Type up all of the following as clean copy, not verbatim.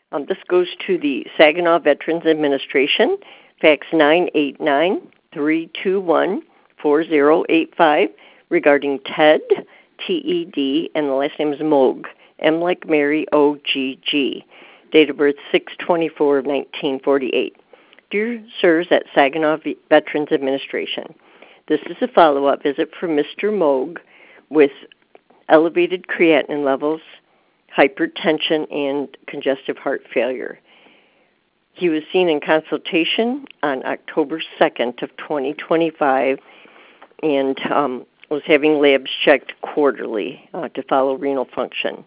This goes to the Saginaw Veterans Administration, fax 989-321-4085, regarding TED, T-E-D, and the last name is Moog, M like Mary, O-G-G. Date of birth 6/24/1948. Dear Sirs at Saginaw Veterans Administration, this is a follow-up visit for Mr. Moog with elevated creatinine levels, hypertension, and congestive heart failure. He was seen in consultation on October 2nd of 2025 and was having labs checked quarterly to follow renal function.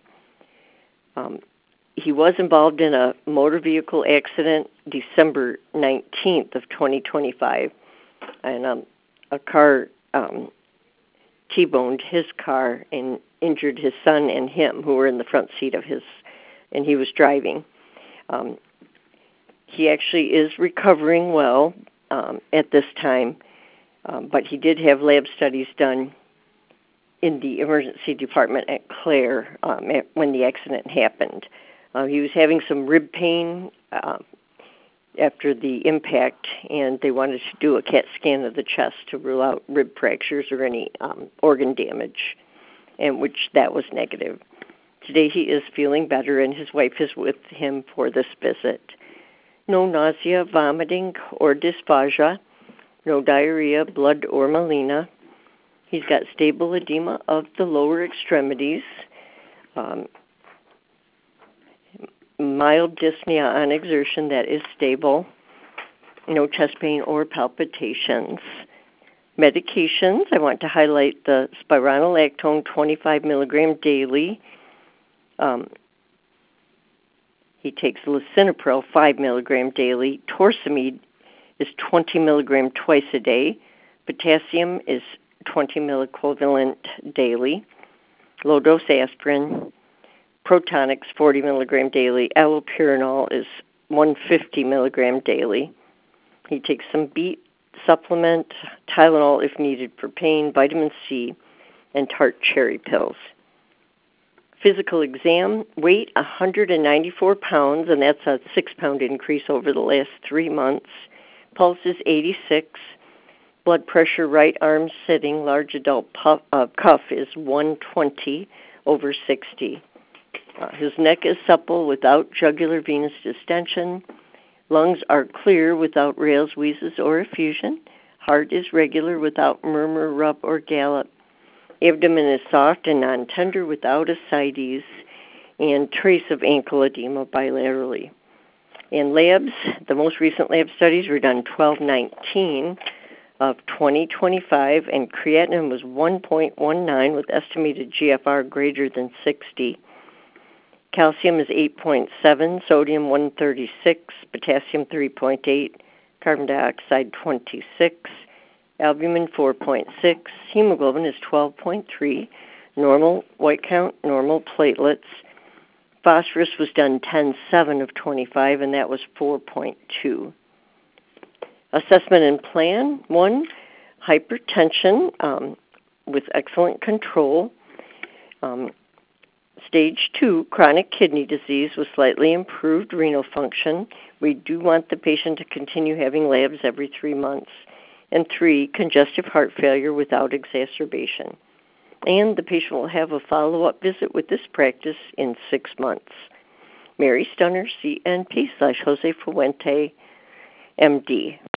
He was involved in a motor vehicle accident December 19th of 2025, and a car T-boned his car and injured his son and him, who were in the front seat of his, and he was driving. He actually is recovering well at this time, but he did have lab studies done in the emergency department at Clare when the accident happened. He was having some rib pain after the impact, and they wanted to do a CAT scan of the chest to rule out rib fractures or any organ damage, and which that was negative. Today he is feeling better, and his wife is with him for this visit. No nausea, vomiting, or dysphagia, no diarrhea, blood, or melena. He's got stable edema of the lower extremities, mild dyspnea on exertion that is stable, no chest pain or palpitations. Medications, I want to highlight the spironolactone 25 milligram daily. He takes lisinopril 5 milligram daily. Torsemide is 20 milligram twice a day. Potassium is 20 milliequivalent daily. Low-dose aspirin. Protonix 40 milligram daily. Allopurinol is 150 milligram daily. He takes some beet supplement, Tylenol if needed for pain, vitamin C, and tart cherry pills. Physical exam, weight 194 pounds, and that's a 6-pound increase over the last 3 months. Pulse is 86. Blood pressure, right arm sitting, large adult cuff is 120 over 60. His neck is supple without jugular venous distension. Lungs are clear without rales, wheezes, or effusion. Heart is regular without murmur, rub, or gallop. Abdomen is soft and non-tender without ascites, and trace of ankle edema bilaterally. In labs, the most recent lab studies were done 12/19 of 2025, and creatinine was 1.19 with estimated GFR greater than 60. Calcium is 8.7, sodium 136, potassium 3.8, carbon dioxide 26, albumin 4.6, hemoglobin is 12.3, normal white count, normal platelets. Phosphorus was done 10/7 of 25, and that was 4.2. Assessment and plan: 1, hypertension with excellent control. Stage 2, chronic kidney disease with slightly improved renal function. We do want the patient to continue having labs every 3 months. And 3, congestive heart failure without exacerbation. And the patient will have a follow-up visit with this practice in 6 months. Mary Stunner, CNP/Jose Fuente, MD.